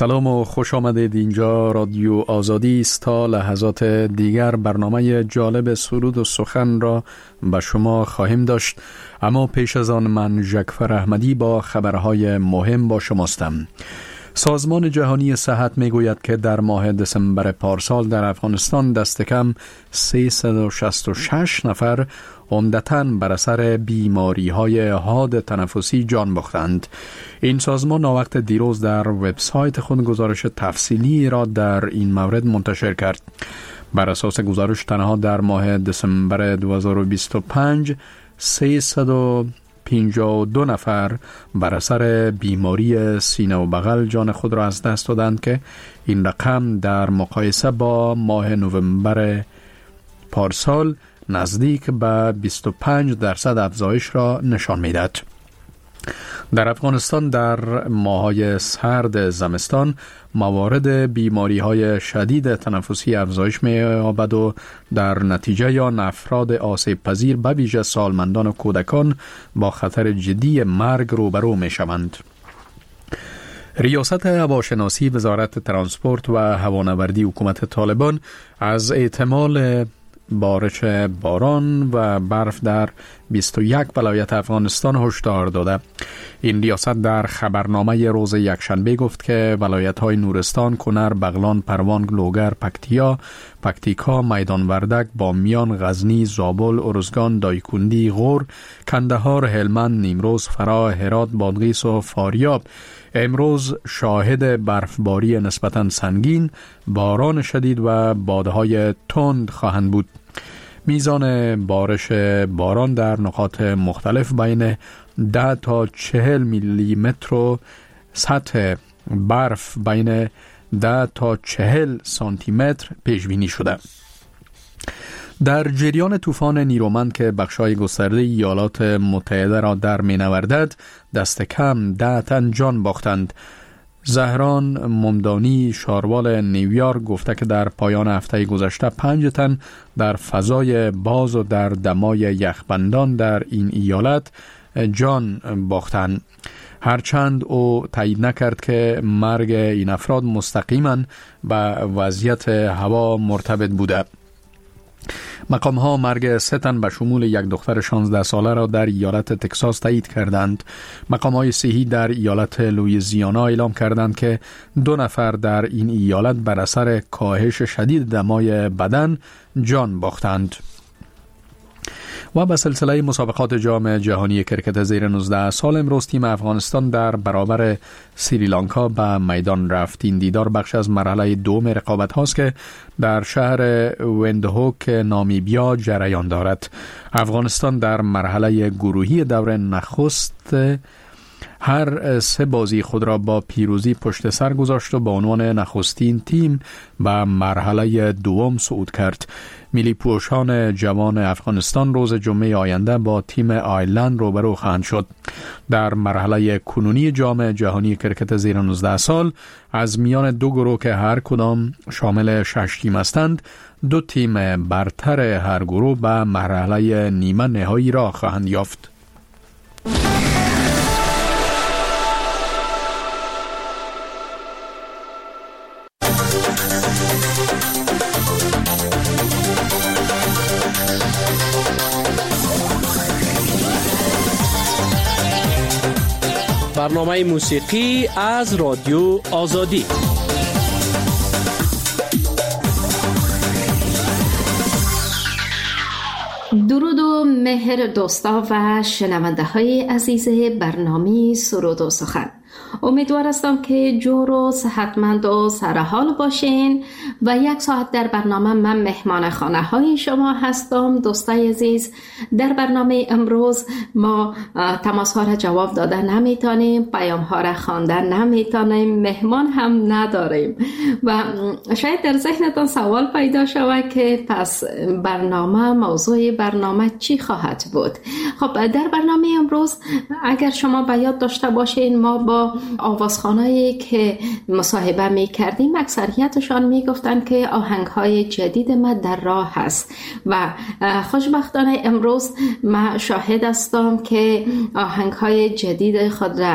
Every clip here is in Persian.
سلام و خوش آمدید. اینجا رادیو آزادی است. تا لحظات دیگر برنامه جالب سرود و سخن را به شما خواهیم داشت، اما پیش از آن من ژکفر احمدی با خبرهای مهم با شماستم. سازمان جهانی صحت میگوید که در ماه دسامبر پارسال در افغانستان دست کم 366 نفر عمدتاً بر اثر بیماری‌های حاد تنفسی جان باختند. این سازمان وقت دیروز در وبسایت خود گزارش تفصیلی را در این مورد منتشر کرد. بر اساس گزارش تنها در ماه دسامبر 2025 352 نفر بر اثر بیماری سینه و بغل جان خود را از دست دادند که این رقم در مقایسه با ماه نوامبر پارسال نزدیک به 25% افزایش را نشان می‌دهد. در افغانستان در ماه‌های سرد زمستان موارد بیماری‌های شدید تنفسی افزایش می‌یابد و در نتیجه آن افراد آسیب پذیر به ویژه سالمندان و کودکان با خطر جدی مرگ روبرو می‌شوند. ریاست هواشناسی وزارت ترانسپورت و هوانوردی حکومت طالبان از احتمال بارش باران و برف در 21 ولایت افغانستان هشدار داده. این ریاست در خبرنامه روز یکشنبه گفت که ولایت‌های نورستان، کنر، بغلان، پروان، لوگر، پکتیکا، میدان وردک، بامیان، غزنی، زابل، ارزگان، دایکندی، غور، کندهار، هلمند، نیمروز، فراه، هرات، بادغیس و فاریاب امروز شاهد برفباری نسبتاً سنگین، باران شدید و بادهای تند خواهند بود. میزان بارش باران در نقاط مختلف بین 10 تا 40 میلی متر و سطح برف بین 10 تا 40 سانتی متر پیش بینی شده. در جریان طوفان نیرومند که بخشای گسترده ایالات متحده را در می‌نوردد، دست کم 10 تن جان باختند. زهران ممدانی شاروال نیویورک گفته که در پایان هفته گذشته 5 تن در فضای باز و در دمای یخبندان در این ایالت جان باختند. هرچند او تایید نکرد که مرگ این افراد مستقیما به وضعیت هوا مرتبط بوده. مقام ها مرگ 3 تن به شمول یک دختر 16 ساله را در ایالت تکساس تایید کردند. مقام های صحی در ایالت لوئیزیانا اعلام کردند که 2 نفر در این ایالت بر اثر کاهش شدید دمای بدن جان باختند. و به سلسله مسابقات جام جهانی کرکت زیر 19 سال امروز تیم افغانستان در برابر سریلانکا به میدان رفت. این دیدار بخش از مرحله دوم رقابت هاست که در شهر ویندهوک نامیبیا جریان دارد. افغانستان در مرحله گروهی دور نخست هر 3 بازی خود را با پیروزی پشت سر گذاشت و با عنوان نخستین تیم به مرحله دوم صعود کرد. ملی پوشان جوان افغانستان روز جمعه آینده با تیم آیرلند روبرو خواهند شد. در مرحله کنونی جام جهانی کرکت زیر 19 سال از میان 2 گروه که هر کدام شامل 6 تیم هستند، 2 تیم برتر هر گروه به مرحله نیمه نهایی را خواهند یافت. برنامه موسیقی از رادیو آزادی. درود و مهر دوستا و شنونده های عزیز برنامه سرود و سخن. امیدوار هستم که جور و صحتمند و سرحال باشین و 1 ساعت در برنامه من مهمان خانه های شما هستم. دوستای عزیز، در برنامه امروز ما تماس ها را جواب داده نمیتونیم، پیام ها را خوانده نمیتونیم، مهمان هم نداریم و شاید در ذهنتان سوال پیدا شود که پس موضوع برنامه چی خواهد بود. خب در برنامه امروز اگر شما به یاد داشته باشین ما با با آوازخوانایی که مصاحبه می کردیم اکثریتشان می گفتن که آهنگهای جدید ما در راه هست و خوشبختانه امروز ما شاهد هستم که آهنگهای جدید خود را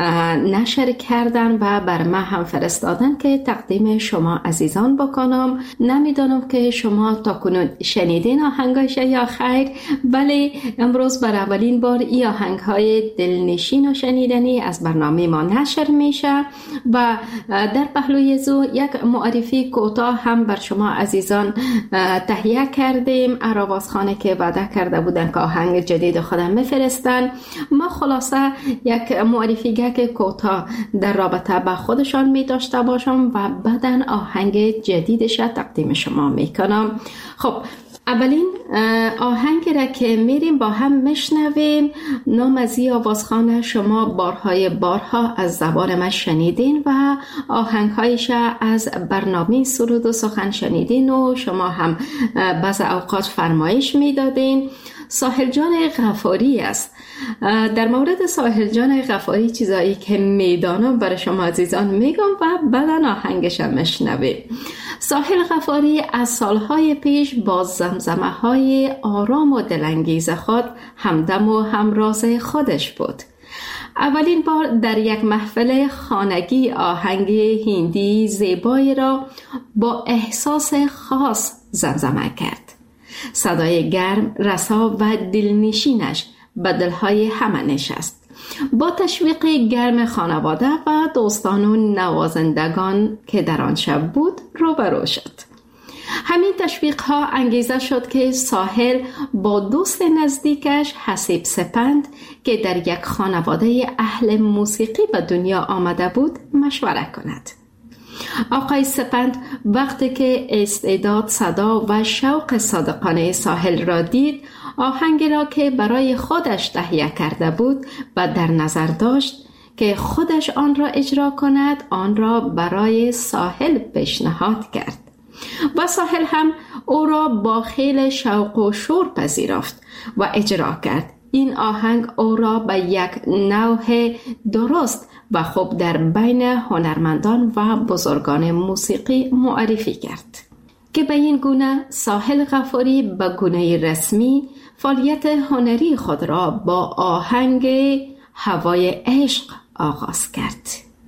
نشر کردن و بر ما هم فرستادن که تقدیم شما عزیزان بکنم. نمیدانم که شما تا کنون شنیدین آهنگایش یا خیر، ولی امروز بر اولین بار این آهنگهای دلنشین و شنیدنی از برنامه ما نشر میشه و در پهلوی زو یک معرفی کوتاه هم بر شما عزیزان تهیه کردیم. آوازخوانی که وعده کرده بودن که آهنگ جدید خودم میفرستن، ما خلاصه یک معرفی که کوتاه در رابطه با خودشان می داشته باشم و بعدن آهنگ جدیدش تقدیم شما میکنم. خب اولین آهنگ را که میریم با هم میشنویم، نام از این آوازخوان شما بارها از زبان من شنیدین و آهنگهایش از برنامه سرود و سخن شنیدین و شما هم بعض اوقات فرمایش میدادین. ساحل جان غفاری است. در مورد ساحل جان غفاری چیزایی که میدانم برای شما عزیزان میگم و بعدا آهنگش هم میشنویم. ساحل غفاری از سالهای پیش با زمزمه های آرام و دلانگیز خود همدم و همراز خودش بود. اولین بار در یک محفل خانگی آهنگ هندی زیبایی را با احساس خاص زمزمه کرد. صدای گرم، رسا و دلنشینش به دلهای همه نشست. با تشویق گرم خانواده و دوستان و نوازندگان که در آن شب بود روبرو شد. همین تشویق ها انگیزه شد که ساحل با دوست نزدیکش حسیب سپند که در یک خانواده اهل موسیقی به دنیا آمده بود مشوره کند. آقای سپند وقتی که استعداد، صدا و شوق صادقانه ساحل را دید، آهنگی را که برای خودش تهیه کرده بود و در نظر داشت که خودش آن را اجرا کند، آن را برای ساحل پیشنهاد کرد و ساحل هم او را با خیل شوق و شور پذیرفت و اجرا کرد. این آهنگ او را به یک نوع درست و خوب در بین هنرمندان و بزرگان موسیقی معرفی کرد که به این گونه ساحل غفاری به گونه رسمی فعالیت هنری خود را با آهنگ هوای عشق آغاز کرد.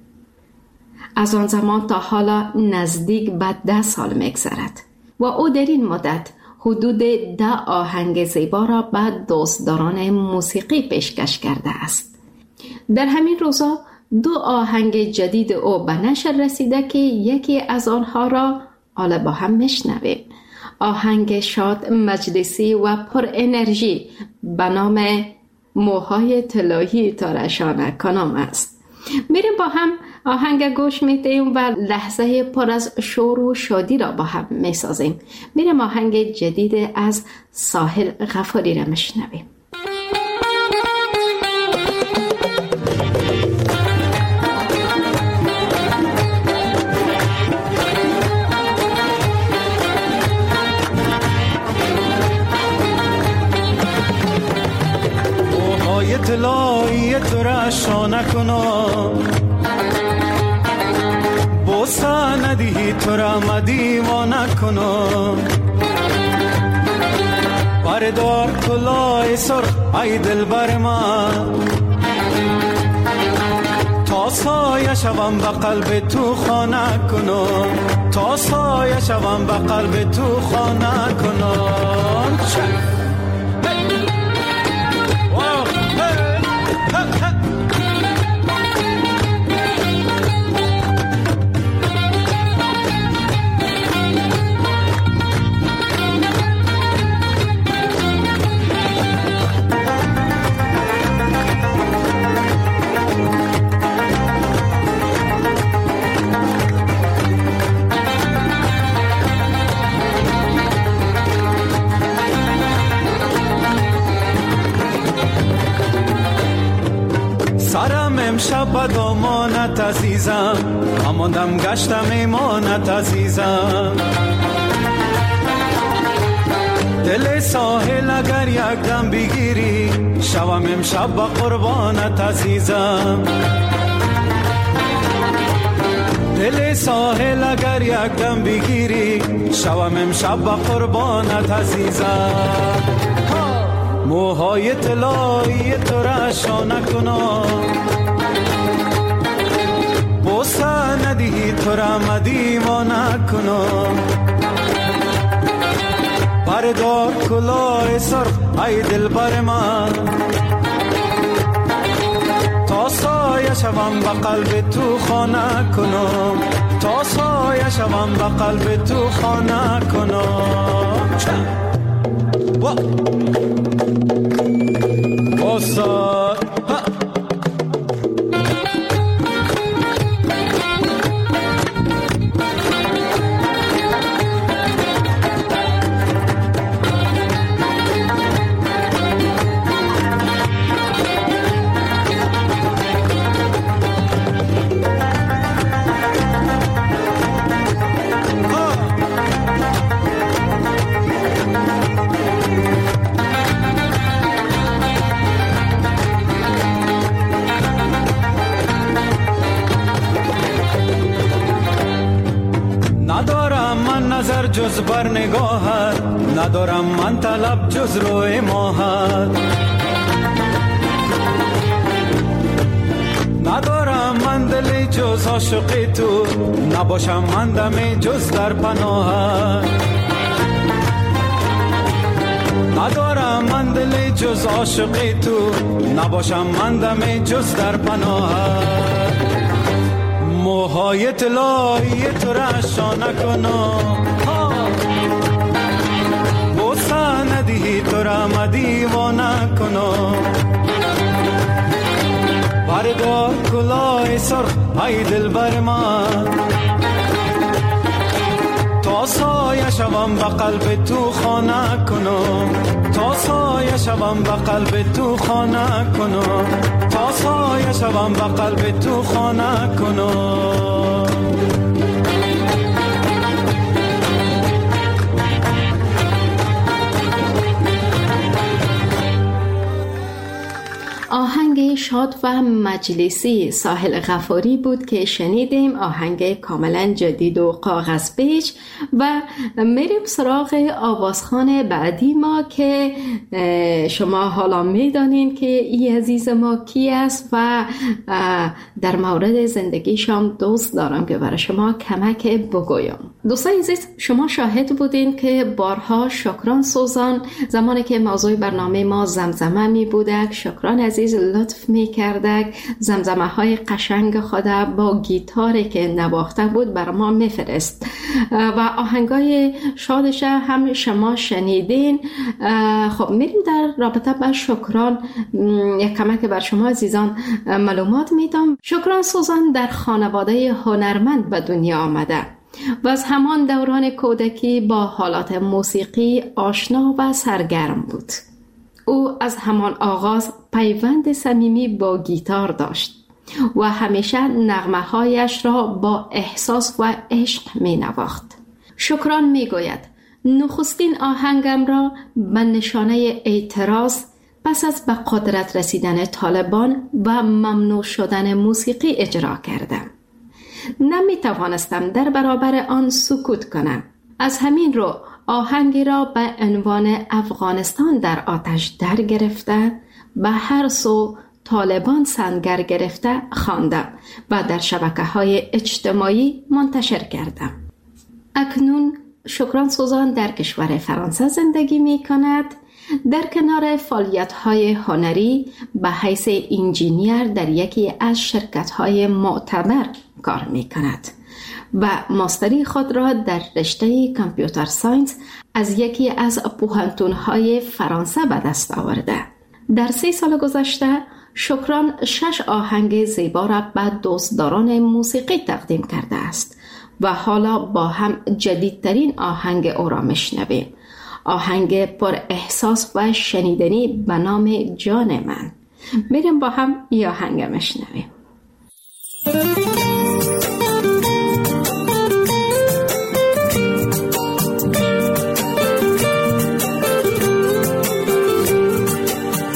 از آن زمان تا حالا نزدیک به 10 سال می‌گذرد و او در این مدت حدود 10 آهنگ زیبا را به دوستداران موسیقی پیشکش کرده است. در همین روزا 2 آهنگ جدید او به نشر رسیده که یکی از آنها را حالا با هم میشنویم. آهنگ شاد، مجلسی و پر انرژی به نام موهای طلایی تراشانه کنم است. میریم با هم آهنگ گوش میدیم و لحظه پر از شور و شادی را با هم میسازیم. میریم آهنگ جدید از ساحل غفاری را میشنویم. موهای طلایی تراشانه کنم، بوسه ندهی تو را مدیوانه کنم. بردار طلای سرخ ای دل بر من، تا سایه شوم به قلب تو خانه کنم، تا سایه شوم به قلب تو خانه کنم. سرم امشب به دامانت عزیزم، هماندم گشتم ایمانت عزیزم. دل ساحل اگر یک دم بگیری، شوم امشب به قربانت عزیزم. دل ساحل اگر یک دم بگیری شوم امشب با قربانت عزیزم. موهای طلایی تو را شانه کنم، بوسه ندهی تو را مدیوانه کنم. بردار کلاه سرخ ای دلبر من، تا سایه شوم به قلب تو خانه کنم، تا سایه شوم به قلب تو خانه کنم. بوسه جز بر نگاهت، ندارم من طلب جز روی ماهت. ندارم من دلی جز عاشق تو، نباشم من دمی جز در پناهت. ندارم من دلی جز عاشق تو، نباشم من دمی جز در پناهت. موهای طلایی تو را شانه کنم، بوسه ندهی تو را مدیوانه کنم. بردار کلاه سرخ ای دلبر من، تا سایه شوم به قلب تو خانه کنم، تا سایه شوم به قلب تو خانه کنم، تا سایه شوم به قلب تو خانه کنم. آهنگ شاد و مجلسی ساحل غفاری بود که شنیدیم، آهنگ کاملا جدید و کاغذ پیچ. و میریم سراغ آوازخوان بعدی ما که شما حالا میدانین که این عزیز ما کی است و در مورد زندگیشم دوست دارم که برای شما کمک بگویم. دوستان عزیز، شما شاهد بودین که بارها شکران سوزان زمانی که موضوع برنامه ما زمزمه می بودک، شکران عزیز لطف می کردک زمزمه های قشنگ خود با گیتاری که نواخته بود بر ما می فرست و آهنگای شادش هم شما شنیدین. خب میریم در رابطه با شکران یک کمک بر شما عزیزان معلومات میدم. شکران سوزان در خانواده هنرمند به دنیا آمده و از همان دوران کودکی با حالات موسیقی آشنا و سرگرم بود. او از همان آغاز پیوند صمیمی با گیتار داشت و همیشه نغمه‌هایش را با احساس و عشق می نواخت. شکران می گوید نخستین آهنگم را به نشانه اعتراض پس از به قدرت رسیدن طالبان و ممنوع شدن موسیقی اجرا کردم. نمی توانستم در برابر آن سکوت کنم. از همین رو آهنگی را به عنوان افغانستان در آتش در گرفته به هر سو طالبان سنگر گرفته خواندم و در شبکه‌های اجتماعی منتشر کردم. اکنون شکران سوزان در کشور فرانسه زندگی می کند. در کنار فعالیت‌های هنری به حیث انجینیر در یکی از شرکت‌های معتبر کار می کند و ماستری خود را در رشته کامپیوتر ساینس از یکی از پوهنتون‌های فرانسه به دست آورده. در 3 سال گذشته شکران 6 آهنگ زیبا را به دوستداران موسیقی تقدیم کرده است و حالا با هم جدیدترین آهنگ او را میشنویم. آهنگ پر احساس و شنیدنی به نام جان من. میریم با هم این آهنگ میشنویم.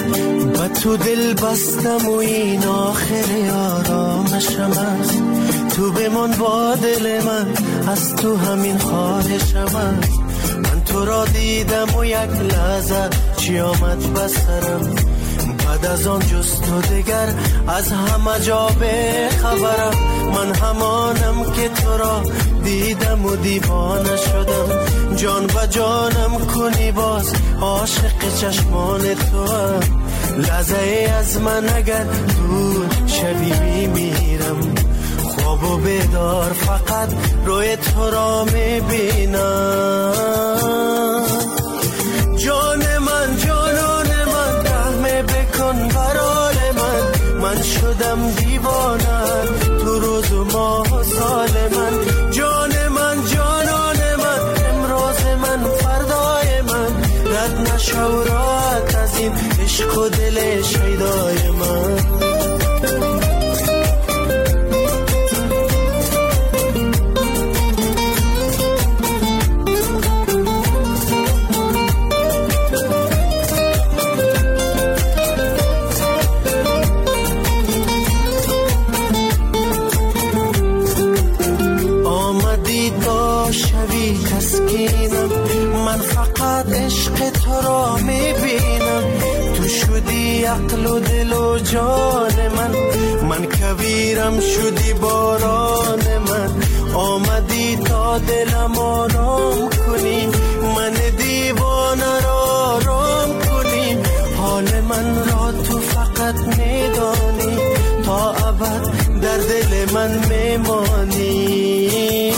تو دل بستم و این آخر آرامشم است، تو بمان با دل من، از تو همین خواهشم است. من تو را دیدم و یک لحظه چی آمد بسرم، بعد از آن جز تو دگر از همه جا به خبرم. من همانم که تو را دیدم و دیوانه شدم، جان و جانم کنی باز عاشق چشمان تو هم. لحظه از من اگر دور شبی میمیرم، خواب و بیدار فقط روی تو را میبینم. جان من جانان من رحم بکن برال من شدم دیوانه تو روز و ماه و سال من. جان من جانان من امروز من فردای من، رد نشو راحت از این عشق و دل شیدای من. من فقط عشق تو را میبینم، تو شدی عقل و دل و جان من کویرم شدی باران من. آمدی تا دلم آرام کنی، من دیوانه را آرام کنی. حال من را تو فقط میدانی، تا ابد در دل من میمانی.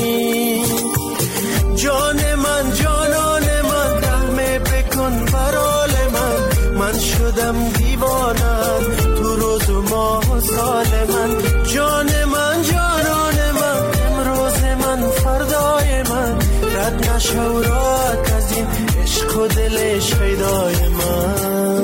جان من جانان من رحم بکن برال من شدم دیوانه تو روز و ماه و سال من. جان من جانان من امروز من فردای من، رد نشو راحت از این عشق و دل شیدای من.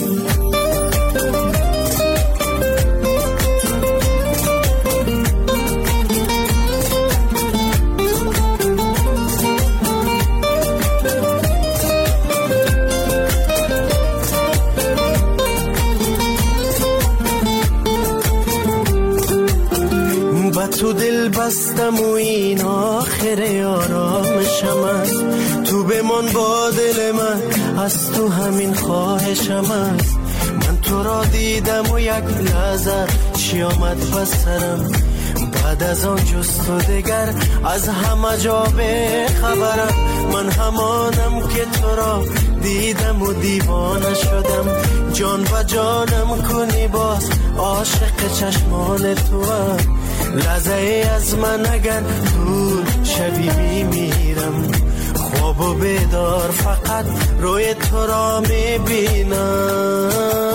تو دل بستم و این آخر آرامشم است. تو بمان با دل من، از تو همین خواهشم است. من تو را دیدم و یک لحظه چی آمد بسرم، بعد از آن جز تو دگر از همه جا به خبرم. من همانم که تو را دیدم و دیوانه شدم، جان و جانم کنی باز عاشق چشمان تو هم. لحظه از من اگر دور شبی میمیرم، خواب و بیدار فقط روی تو را میبینم.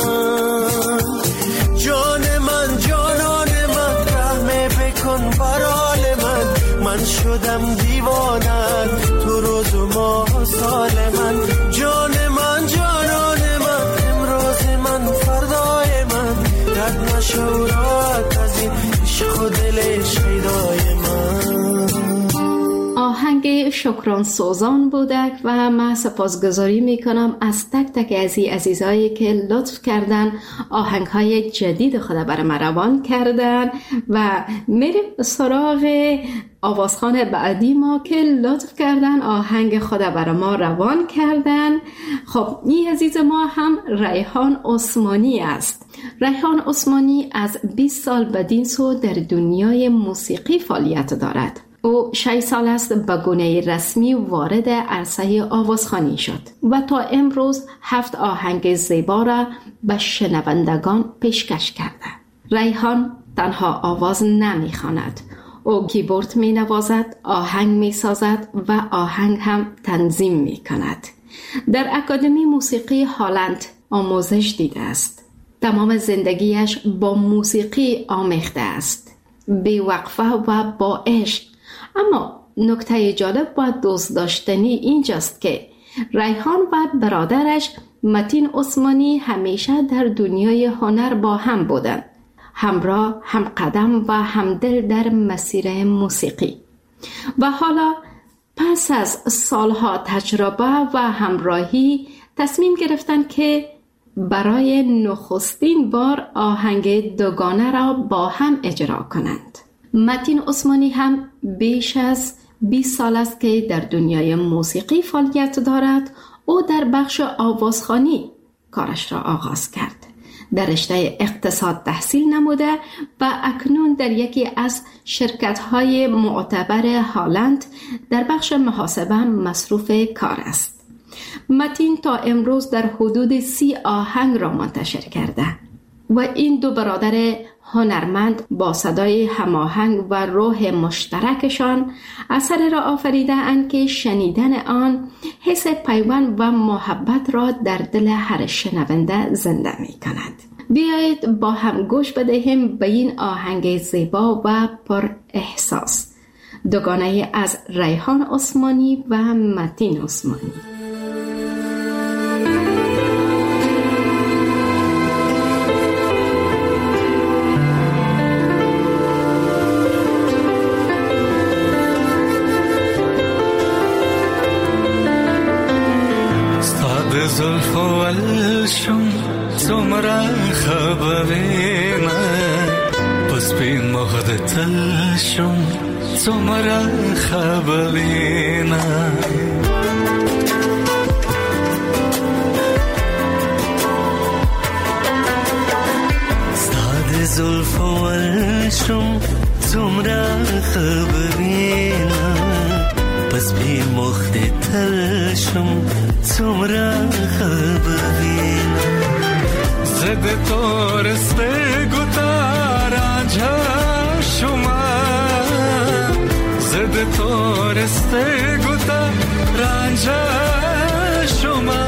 جان من جانان من رحم بکن برال من شدم دیوانه تو روز و ماه و سال من. جان من جانان من امروز من فردای من، رد نشو راحت از این عشق و دل شیدای من. آهنگ شکران سوزان بودک و من سپاسگزاری میکنم از تک تک عزیزایی که لطف کردن آهنگهای جدید خود برای من روان کردن و میریم سراغ آوازخوان بعدی ما که لطف کردن آهنگ خود برای ما روان کردن. خب این عزیز ما هم ریحان عثمانی است. ریحان عثمانی از 20 سال بدین سو در دنیای موسیقی فعالیت دارد. او 6 سال است به گونه رسمی وارد عرصه آوازخوانی شد و تا امروز 7 آهنگ زیبا را به شنوندگان پیشکش کرده. ریحان تنها آواز نمی‌خواند، او کیبورد می‌نوازد، آهنگ می‌سازد و آهنگ هم تنظیم می‌کند. در اکادمی موسیقی هلند آموزش دیده است. تمام زندگیش با موسیقی آمیخته است، بی‌وقفه و با عشق. اما نکته جالب و دوست داشتنی اینجاست که ریحان و برادرش متین عثمانی همیشه در دنیای هنر با هم بودند، همراه، هم قدم و همدل در مسیر موسیقی. و حالا پس از سالها تجربه و همراهی تصمیم گرفتند که برای نخستین بار آهنگ دوگانه را با هم اجرا کنند. متین عثمانی هم بیش از 20 سال است که در دنیای موسیقی فعالیت دارد. او در بخش آوازخوانی کارش را آغاز کرد. در رشته اقتصاد تحصیل نموده و اکنون در یکی از شرکت‌های معتبر هلند در بخش محاسبه مصروف کار است. متین تا امروز در حدود 30 آهنگ را منتشر کرده و این دو برادر هنرمند با صدای هماهنگ و روح مشترکشان اثر را آفریده اند که شنیدن آن حس پیوند و محبت را در دل هر شنونده زنده می کند. بیایید با هم گوش بدهیم به این آهنگ زیبا و پر احساس، دوگانه از ریحان عثمانی و متین عثمانی. زلف و الشم څومره خبرینه پس بین مخد تلشم څومره خبرینه ستاد زلف و الشم څومره خبرینه پس بین مخد تلشم څومره خبرینه زد تورسته ګوتارانجه شوما زد تورسته ګوتارانجه شوما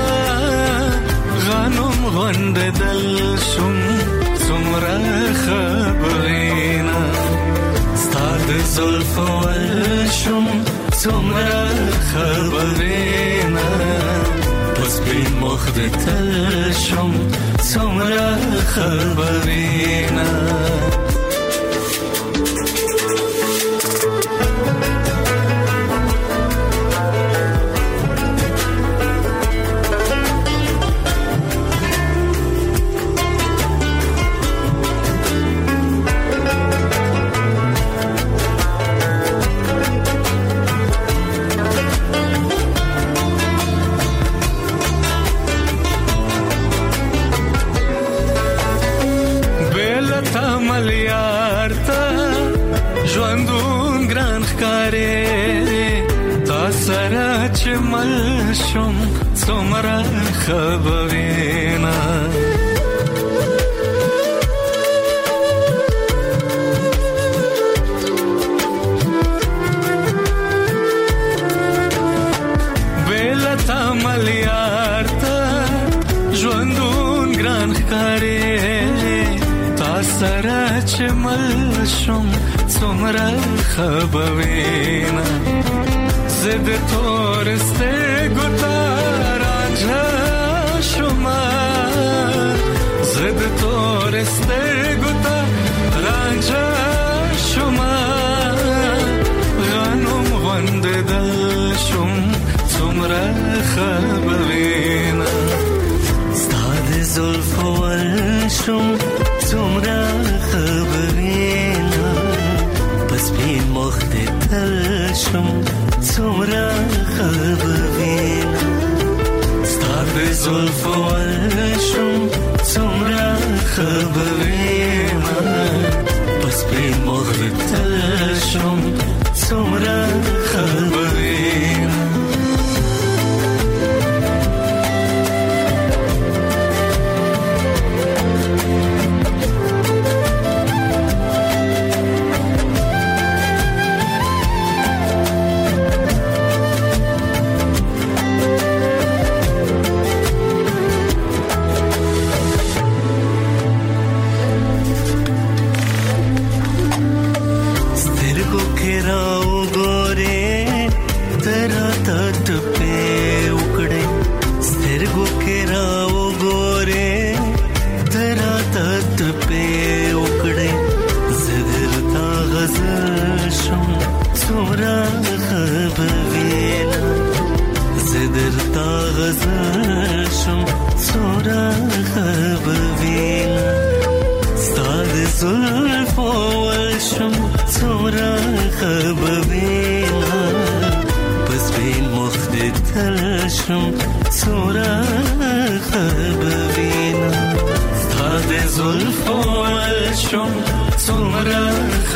غنم غند دل شوم څومره خبرینه ستاد زلف ولشم څومره خبرینه پس بین مخد تل شم څومره خبرینه مل شم څومره خبرینه بیلتا ملیار تا ژوندون ګران ښکارې تا سره چې مل شم څومره خبرینه زد تورسته ګوتارانجه شوما زد تورسته ګوتارانجه شوما غنم غند دل شوم څومره خبرینه ستاد زلف ولشم څومره خبرینه پس بین مخد تل شوم څومره خبرینه ستاد زلف ولشم څومره خبرینه پس بین مخد تل شوم څومره خبرینه زلف و ولشم چشم سورخ ببینم داد زلف و الشم سورخ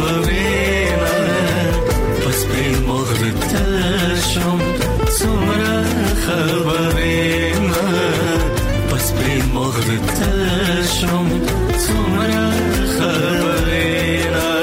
ببینم پس بین مغرب تشم سورخ ببینم پس بین مغرب تشم سورخ ببینم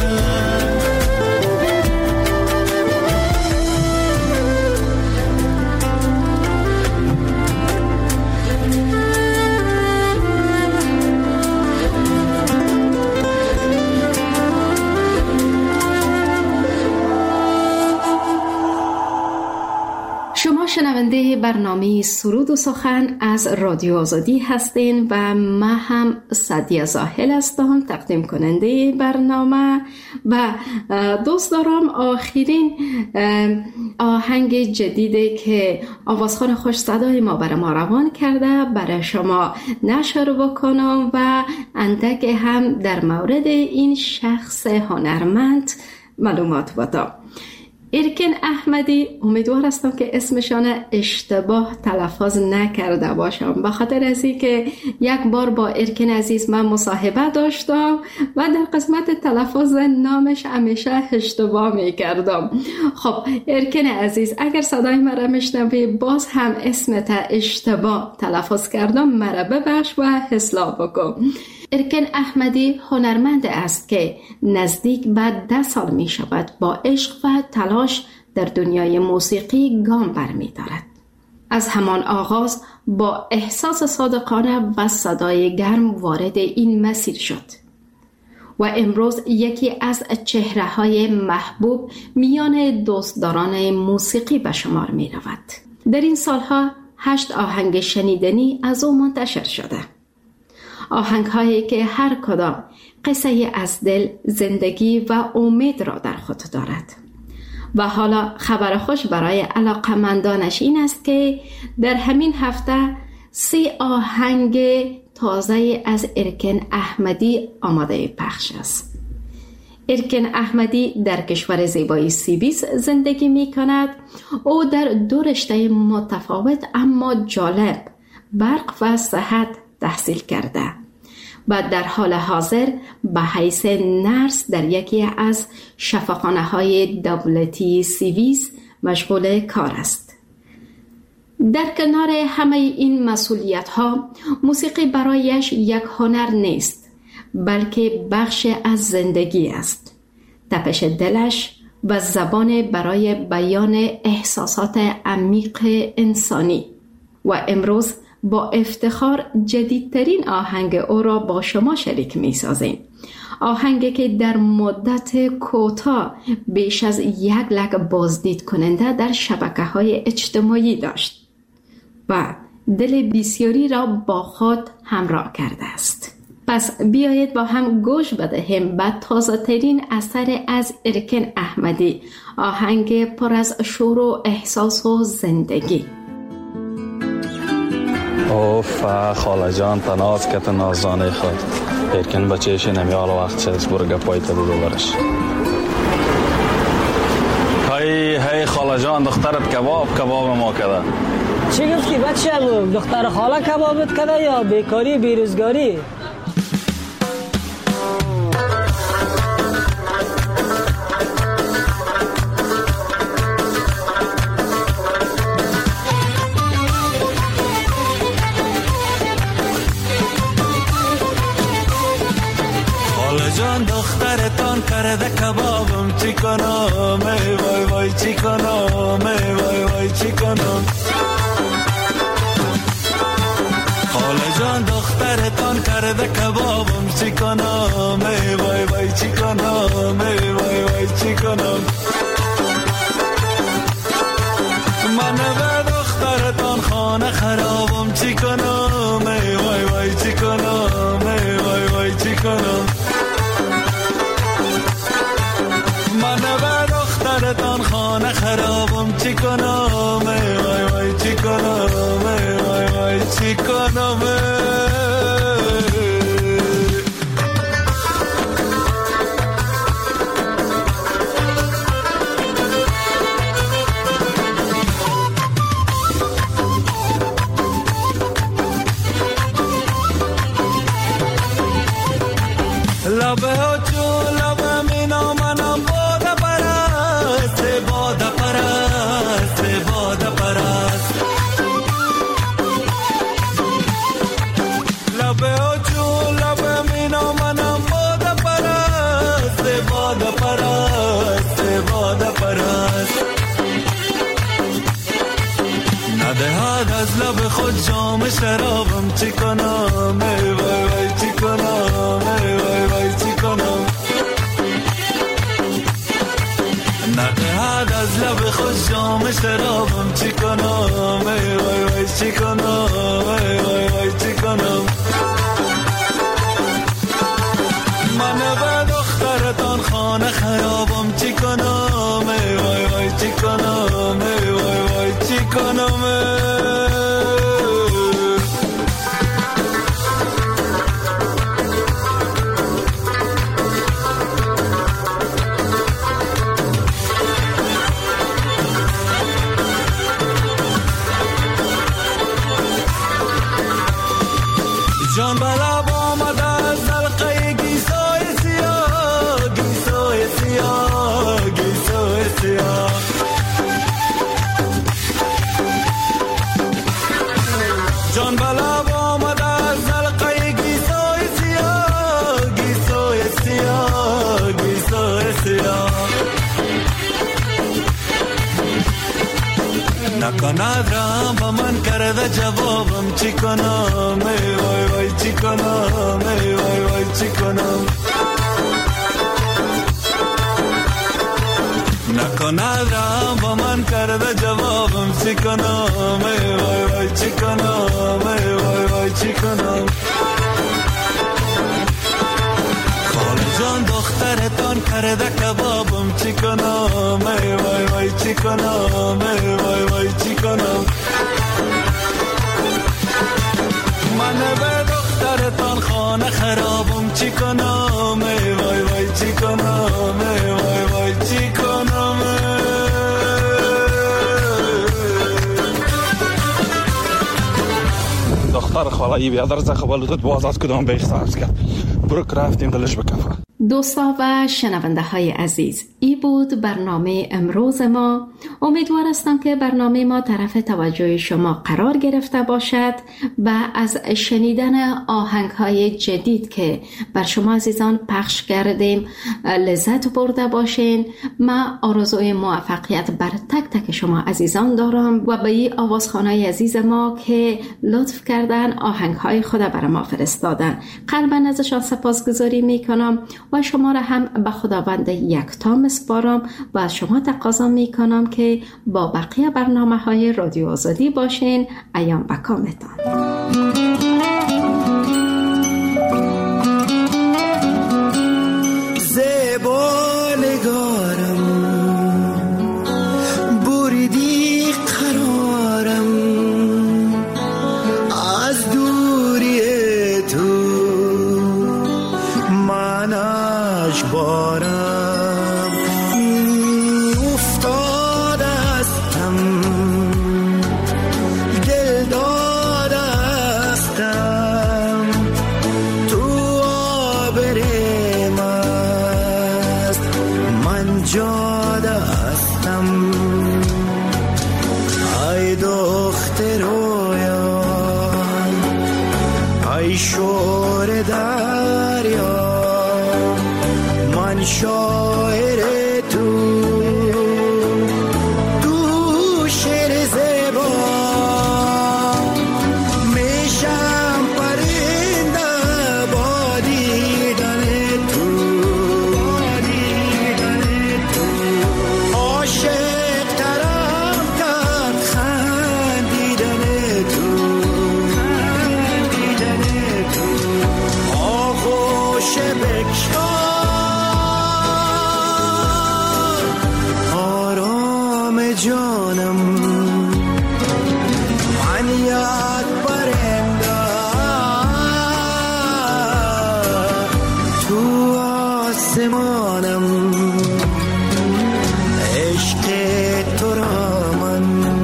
شنونده برنامه سرود و سخن از رادیو آزادی هستین و من هم سعدیه زاهل هستم تقدیم کننده برنامه و دوست دارم آخرین آهنگ جدیدی که آوازخوان خوش صدای ما برای ما روان کرده برای شما نشر بکنم و اندک هم در مورد این شخص هنرمند معلومات بدم. ارکن احمدی، امیدوار هستم که اسمشان اشتباه تلفظ نکرده باشم، به خاطر از این که یک بار با ارکن عزیز من مصاحبه داشتم و در قسمت تلفظ نامش همیشه اشتباه میکردم. خب ارکن عزیز، اگر صدای مرا میشنوی باز هم اسمت اشتباه تلفظ کردم، مرا ببخش و اصلاح بکن. ارکن احمدی هنرمند است که نزدیک به 10 سال می شود با عشق و تلاش در دنیای موسیقی گام برمی دارد. از همان آغاز با احساس صادقانه و صدای گرم وارد این مسیر شد و امروز یکی از چهره‌های محبوب میان دوستداران موسیقی به شمار می رود. در این سالها 8 آهنگ شنیدنی از او منتشر شده. آهنگ هایی که هر کدام قصه از دل، زندگی و امید را در خود دارد. و حالا خبر خوش برای علاقمندانش این است که در همین هفته 3 آهنگ تازه از ارکن احمدی آماده پخش است. ارکن احمدی در کشور زیبای سوئیس زندگی می کند. او در 2 رشته متفاوت اما جالب، برق و صحت تحصیل کرده و در حال حاضر به حیث نرس در یکی از شفاخانه‌های دولتی سوئیس مشغول کار است. در کنار همه این مسئولیت‌ها، موسیقی برایش یک هنر نیست، بلکه بخش از زندگی است. تپش دلش و زبان برای بیان احساسات عمیق انسانی. و امروز با افتخار جدیدترین آهنگ او را با شما شریک می سازیم. آهنگی که در مدت کوتاه بیش از 1 لک بازدید کننده در شبکه‌های اجتماعی داشت و دل بسیاری را با خود همراه کرده است. پس بیایید با هم گوش بدهیم به تازه‌ترین اثر از ارکن احمدی، آهنگ پر از شور و احساس و زندگی. اوف خاله جان تناز که تنازانه خود ارکن بچهش نمیال وقت چیز برگه پایت رو برش. هی خاله جان دخترت کباب ما کده. چی گفتی بچه؟ دختر خاله کبابت کده یا بیکاری بیروزگاری؟ جان دخترتان کرده کبابم چی کنم ای وای وای چی کنم ای وای وای چی کنم. خاله جان دخترتان کرده کبابم چی کنم ای وای وای چی کنم ای وای وای چی کنم. من به دخترتان خانه خرابم چی کنم ای وای وای چی کنم ای وای وای چی کنم. دخترتان خانه خرابم چی کنم ای وای وای چی کنم ای وای وای چی کنم. لب خود جام شرابم چی کنم ای وای وای چی کنم ای وای وای چی کنم نقد از لب خود جام شرابم چی کنم ای وای وای چی کنم ای وای وای چی کنم من به دخترتان خانه خرابم چی کنم ای وای وای چی کنم ای وای وای چی کنم جان بلب آمد از حلقه گیسوی سیاه گیسوی سیاه گیسوی سیاه جان بلب آمد از حلقه گیسوی سیاه گیسوی سیاه گیسوی سیاه نکند رام با من کرده جوابم چی کنم ای وای وای چی کنم ای وای وای چی کنم نکند رام با من کرده جوابم چی کنم ای وای وای چی کنم ای وای وای چی کنم خاله جان دخترتان کرده کبابم چی کنم ای وای وای چی کنم ای وای وای چی کنم من به دخترتان خانه خرابم چی کنم ای وای وای چی کنم ای وای وای چی کنم دختر خاله ای بیادر زخبالوتت باز از کدام بیخت عرض کرد برو که رفتیم دلش بکفه. دوستا و شنونده های عزیز، ای بود برنامه امروز ما. امیدوار هستم که برنامه ما طرف توجه شما قرار گرفته باشد و از شنیدن آهنگ های جدید که بر شما عزیزان پخش کردیم لذت برده باشین. من آرزوی موفقیت بر تک تک شما عزیزان دارم و به این آوازخوانای عزیز ما که لطف کردن آهنگ های خود بر ما فرستادن قلباً ازشان سپاسگزاری میکنم و شما را هم به خداوند یکتا میسپارم و از شما تقاضا میکنم که با بقیه برنامه‌های رادیو آزادی باشین. ایام بکامتان. زیبا نگارم بریدی قرارم از دوری تو منش بارم افتاده استم دل داده استم تو آبرم است من جاده استم ای دختر رویان ای شور دریا من شاعر تو شعر زیبا میشم پرنده با دیدن تو عاشق ترم کرد خندیدن تو آغوش بکشان جانم من یاد برنده تو آسمانم عشق تو را من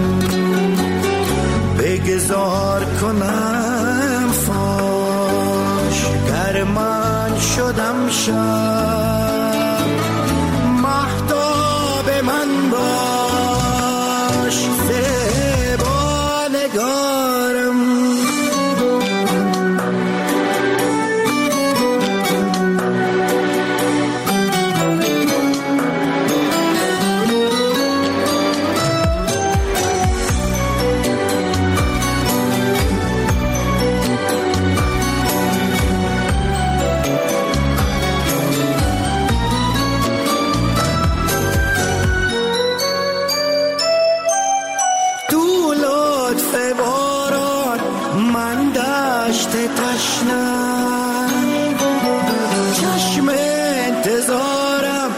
بگذار کنم فاش گر من شدم شب مهتاب من باش زیبا نگارم دشت تشنه چشم انتظارم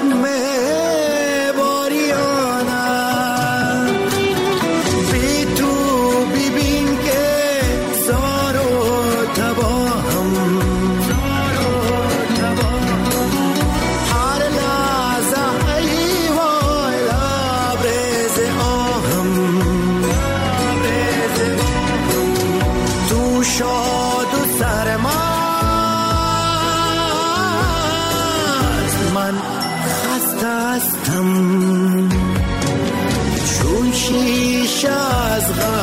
میباریانم بی تو ببین که زار و تباهم هر لحظه ای وای لبریز آهم تو شاد و سرمست من خسته هستم چون شیشه از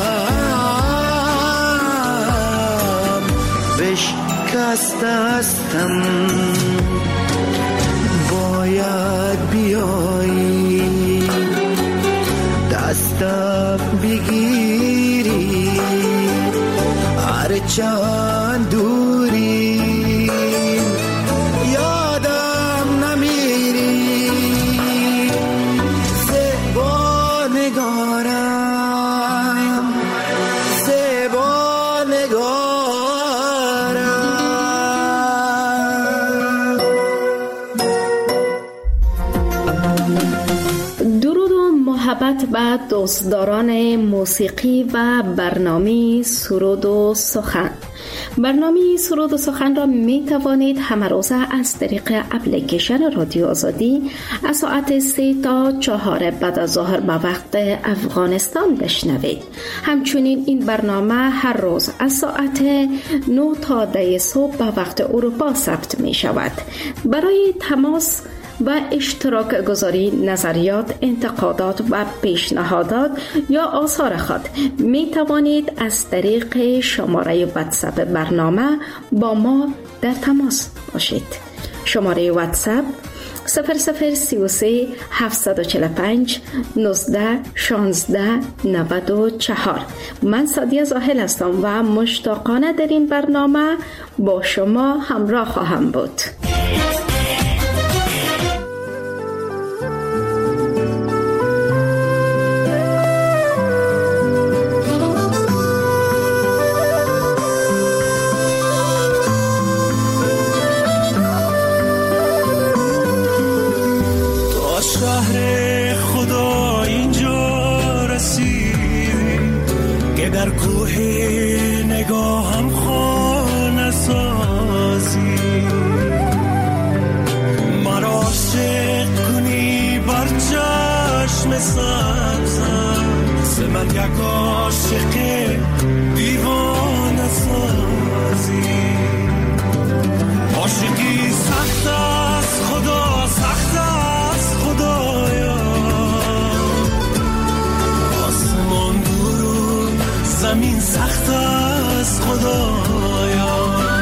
غم بشکسته هستم باید بیایی دستم بگیری هرچند دوری یادم نمیری زیبا نگارم زیبا نگارم. درود و محبت به دوستداران موسیقی و برنامه سرود و سخن. برنامه سرود و سخن را می توانید همه روزه از طریق اپلیکیشن رادیو آزادی از ساعت 3 تا 4 بعد از ظهر به وقت افغانستان بشنوید. همچنین این برنامه هر روز از ساعت 9 تا 10 صبح به وقت اروپا ثبت می شود. برای تماس و اشتراک گذاری نظریات، انتقادات و پیشنهادات یا آثار خود می توانید از طریق شماره واتساپ برنامه با ما در تماس باشید. شماره واتساپ 0033 745 19 16 94. من سعدیه زاهل هستم و مشتاقانه در این برنامه با شما همراه خواهم بود. در کوه نگاهم خانه سازی مرا عاشق کنی بر چشم سبزم ز من یک عاشق دیوانه سازی. عاشقی سخت است خدا سخت است خدایا آسمان زمین سخت است خدایا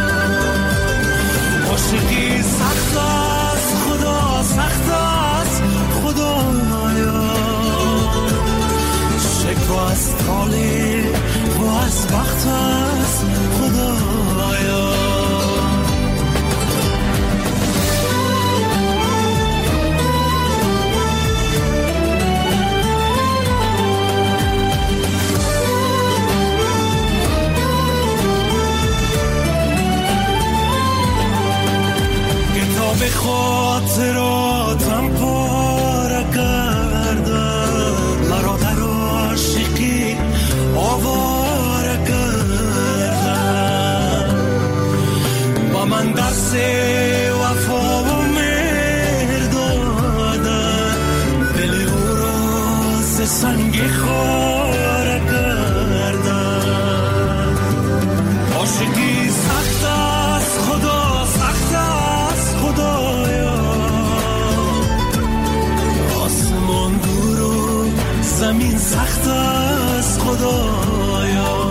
عاشقی سخت است خدا سخت است خدایا شکوه از طالع و از بخت است خدایا. به خاطراتم پاره کردن مرا در عاشقی آواره کردن با من درس وفا و مهر دادن دل او را ز سنگ خاره کردن. عاشقی سخت است خدا سخت است خدایا آسمان دور و زمین سخت است خدایا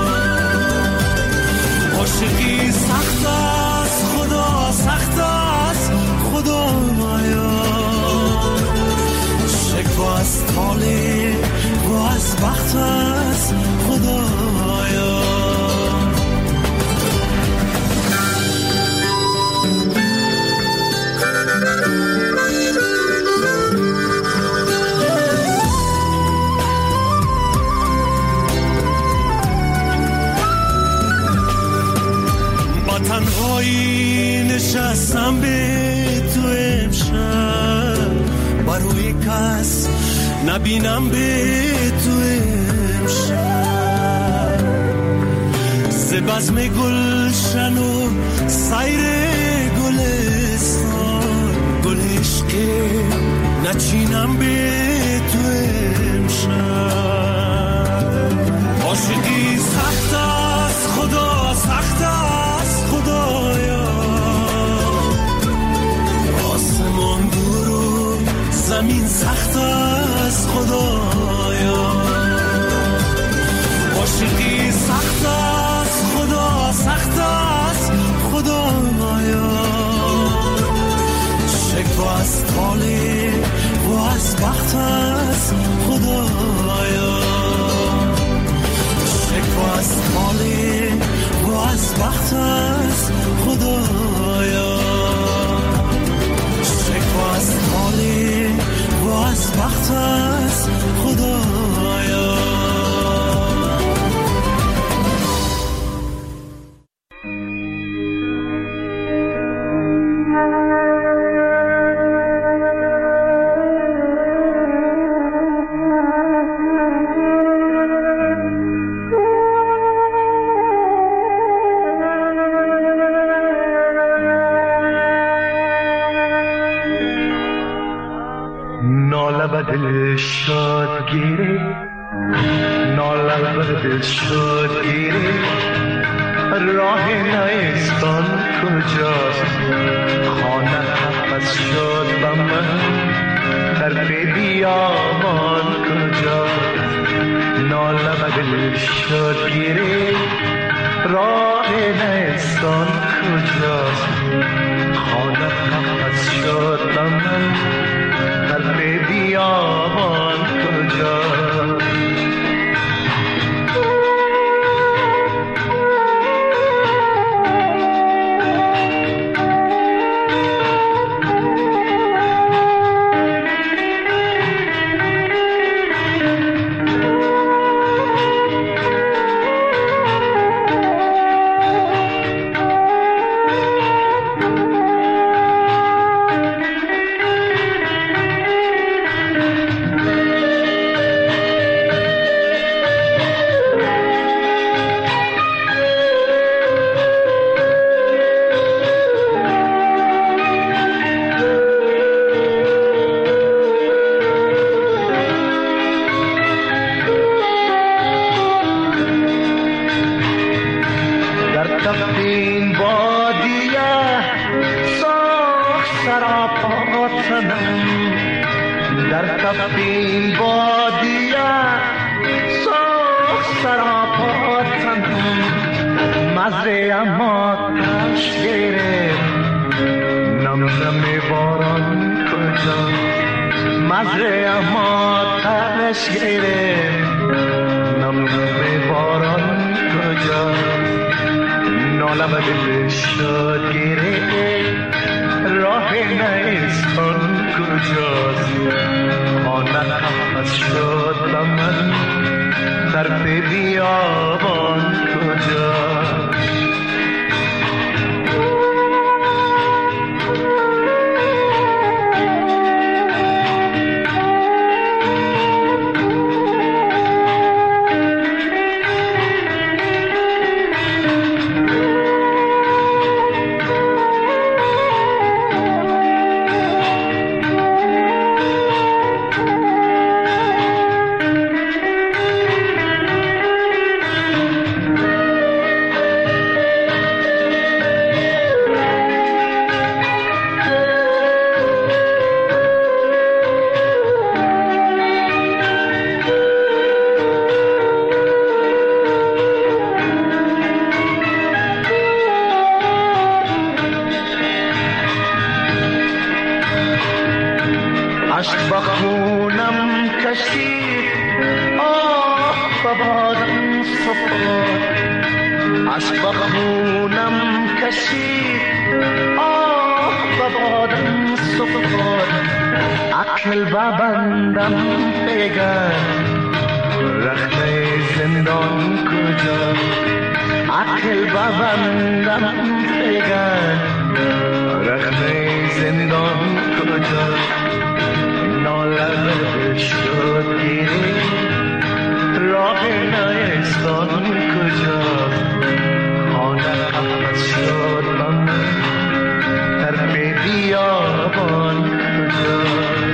عاشقی سخت است خدا سخت است خدایا شکوه از طالع و از بخت است خدایا. تنهایی نشستم به تو امشب، برای کس نبینم به تو امشب، ز بزم گلشن و سیر گلستان، گل عشق نچینم به تو امشب. عاشقی سخت است خدا، سخت است خدایا، آسمان دور و زمین سخت است خدایا. عاشقی سخت است خدا، سخت است خدایا، شکوه از طالع و از بخت است خدایا، شکوه از طالع و از بخت است خدایا، شکوه از طالع و از بخت است خدایا. دل شاد گیری، ناله بر دل شاد گیری، راه نیستان کجاست، خانه پس شد به من، در بیابان کجاست، ناله بر دل شاد گیری، راه نیستان کجاست، خانه پس شد به من، در بیابان کجاست. رخنه زندان کجا عقل ببندم بگن رخنه زندان کجا نالب شد گیری راه نیستان کجا خانه قفص شد من در بیابان کجا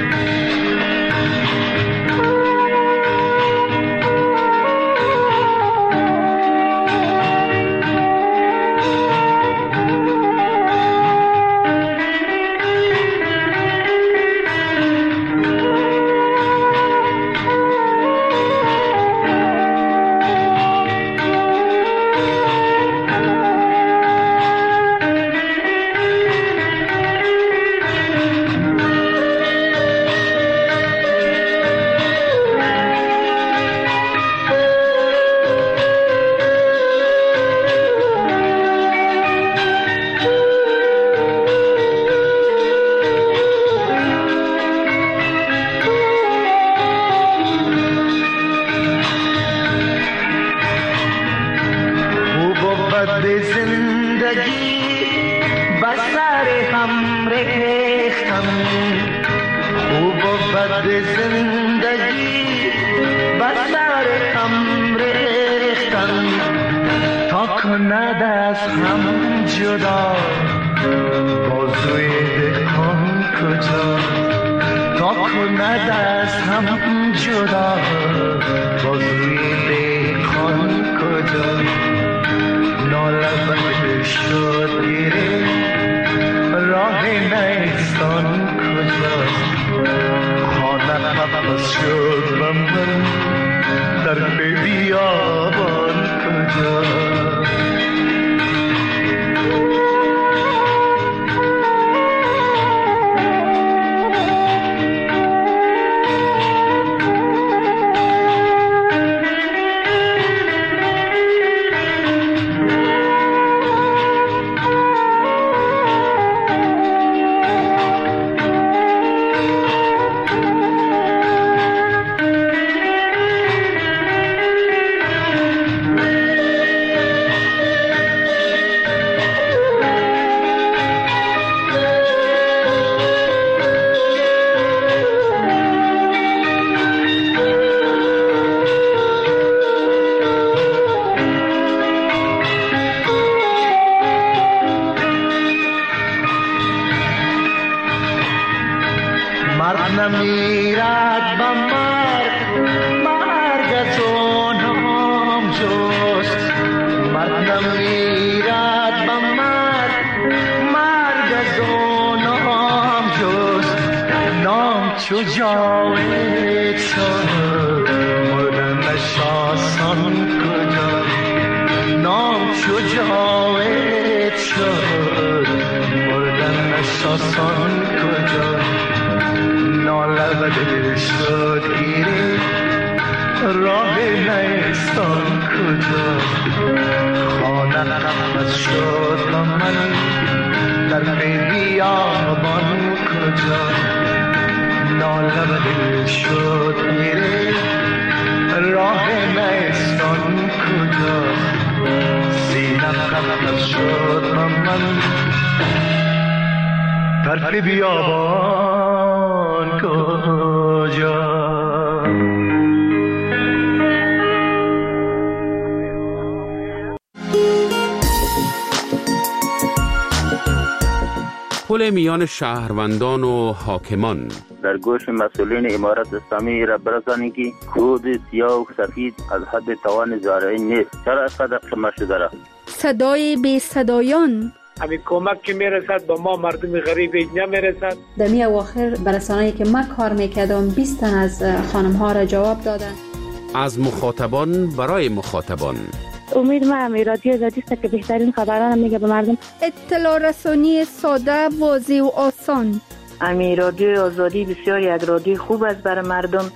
پل میان شهروندان و حاکمان. در گوش مسئولین امارت اسلامی را برسانید که کود سیاه و سفید از حد توان زارعی نیست. چرا اینقدر قمه شده را؟ صدای بی صدایان. همین کمک که میرسد به ما مردم غریب نمیرسد. در می اواخر برسانه‌ای که من کار میکردم 20 تن از خانم ها را جواب دادن. از مخاطبان برای مخاطبان. امید ما رادیو آزادی است که بهترین خبران میگه به مردم. اطلاع رسانی ساده، واضح و آسان. رادیو آزادی بسیار یک رادیو خوب است برای مردم،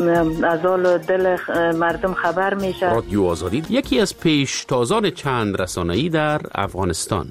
از حال دل مردم خبر میشه. رادیو آزادی یکی از پیشتازان چند رسانه‌ای در افغانستان.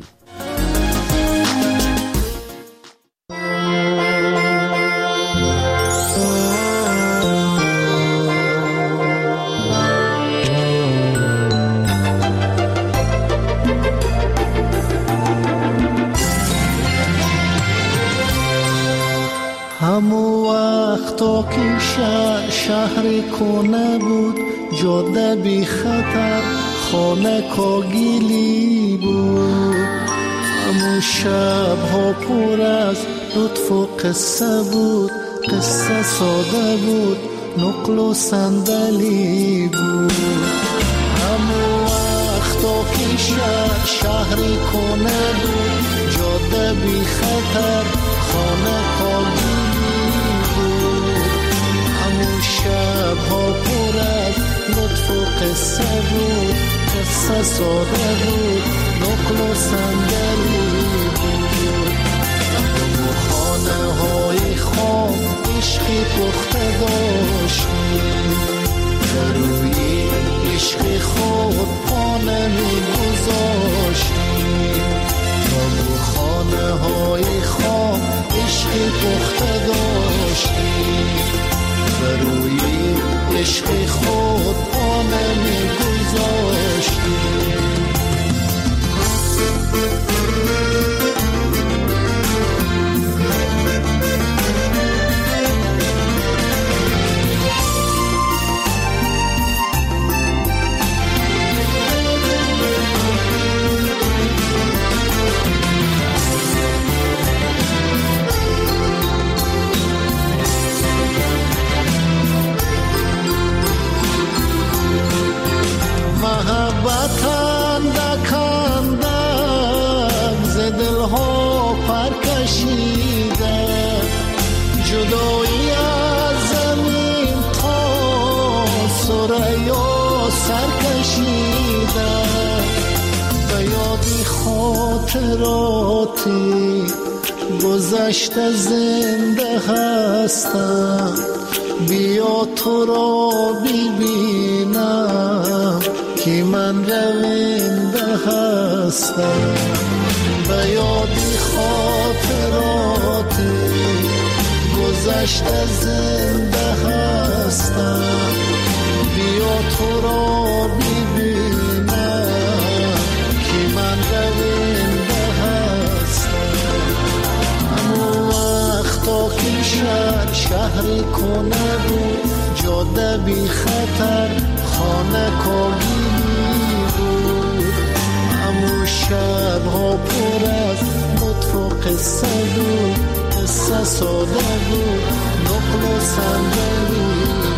همو وقتا که شهر کنه بود، جاده بی خطر، خانه کاگیلی بود. همو شب ها پر از لطف و قصه بود، قصه ساده بود، نقل و صندلی بود. همو وقتا که شهری کنه بود، جاده بی خطر، خانه کاگیلی بود. همو شب ها پر از لطف و قصه بود، قصه ساده بود، نقل و صندلی بود. همو خانه های خام عشقی پخته داشتیم، در روی عشق خود پانه می گذاشتیم. همو خانه های خام عشقی پخته داشتیم، در روی عشق خود پانه می گذاشتیم. جدایی از زمین تا سریا سر کشیده، به یادی خاطراتی گذشته زنده هستم. بیا تو را ببینم که من رونده هستم. به یادی خاطراتی گذشته زنده هستم. بیا تو را ببینم که من رونده هستم. همون وقتا که شهری کنه بود، جاده بی خطر، خانه کاگیلی بود. همون شب ها پر از لطف و قصه بود، قصه ساده بود، نقل و صندلی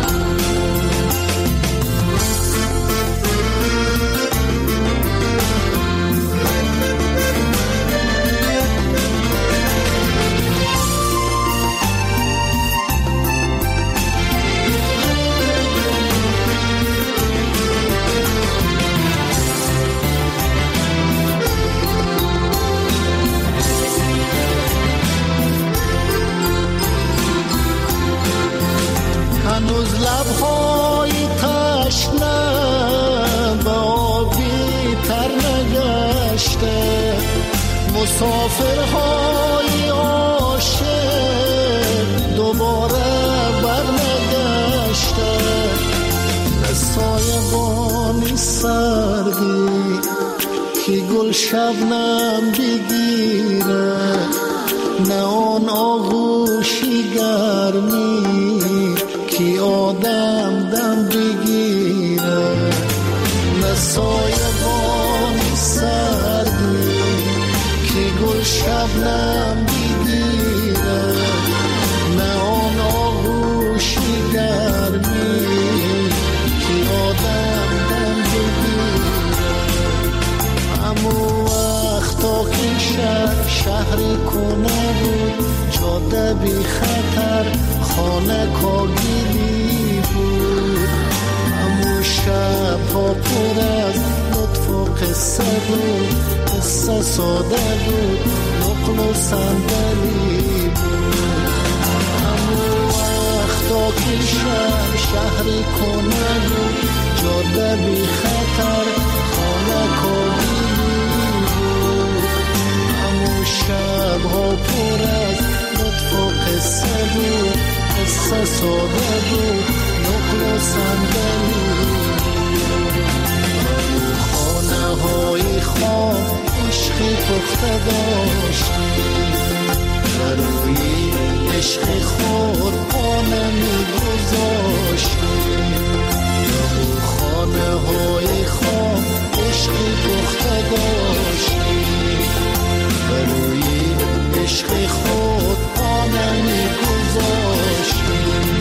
هنوز لبهای تشنه به آبی تر نگشته، مسافرهای عاشق دوباره برنگشته. نه سایبانی سردی که گل شبنم بگیره، نه آن آغوشی گرمی که آدم دم بگیره. نه سایبانی سردی که گل شبنم بگیره، نه آن آغوشی گرمی که آدم دم بگیره. همون وقتا که شهری کنه بود، جاده بی خطر، خانه کاگیلی بود. همون شب ها پر از لطف و قصه بود، قصه ساده بود، نقل و صندلی بود. همون وقتا که شهری کنه بود، جاده بی خطر، خانه کاگیلی بود. همون شب ها پر از لطف و قصه بود، قصه ساده بود، نقل و صندلی. خانه های خام عشقی پخته داشتیم، در روی عشق خود پا نمیگذاشتی، تو خانه های خام عشق دختر داشتی، بروی عشق خود پا نمیگذاشتی.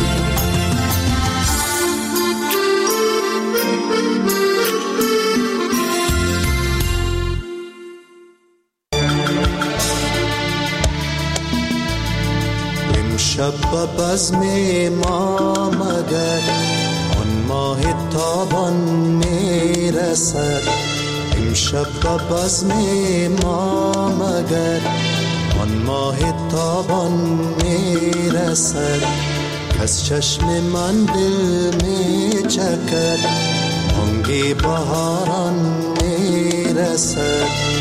امشب به بزم ما مگر آن ماه تابان میرسد، امشب به بزم ما مگر آن ماه تابان میرسد، کس چشم من دل میچکد بانگ بهاران میرسد.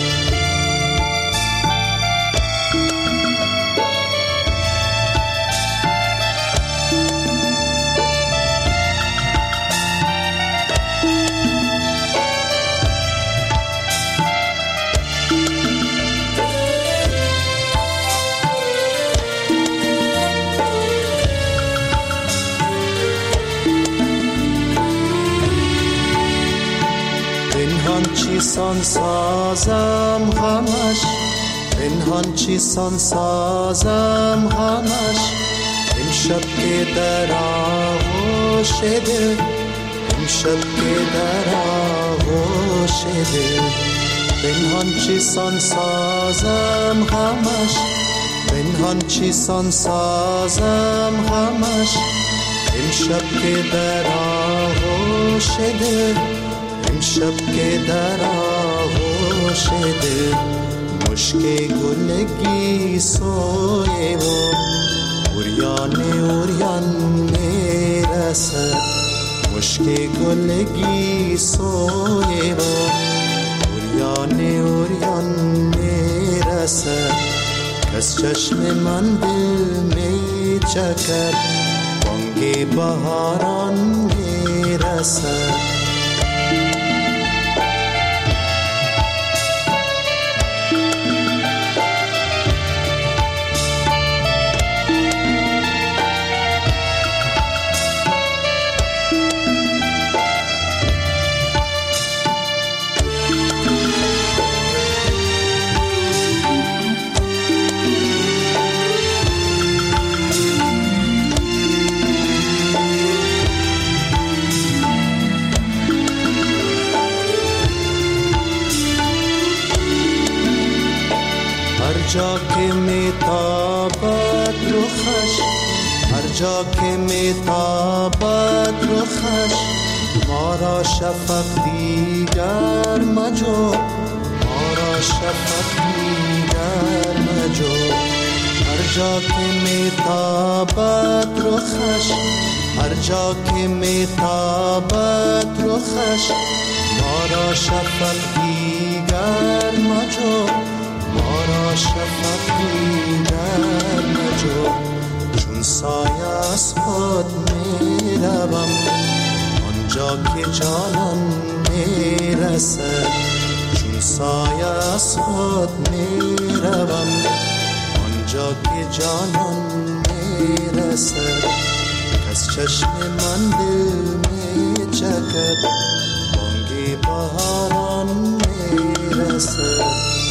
چیسان سازم همش، پنهان چیسان سازم همش، امشب که در آغوش دل، امشب که در آغوش دل، پنهان چیسان سازم همش، پنهان چیسان سازم همش، امشب که در آغوش دل، امشب که در آغوش دل، مشک گلگی سوی و اوریان اوریان میرسد، مشک گلگی سوی و اوریان اوریان میرسد، کس چشم من دل میچکد بانگ بهاران میرسد. هر جا که میتابد رخش، هر جا که میتابد رخش، ما را شفق دیگر مجو، ما را شفق دیگر مجو، هر جا که میتابد رخش، هر جا که میتابد رخش، ما را شفق دیگر مجو، ما را شفق دیگر مجو، چون سایه از خود می روم آنجا که جانان می رسد، چون سایه از خود می روم آنجا که جانان می رسد، کس چشم من دل می چکد بانگ بهاران می رسد.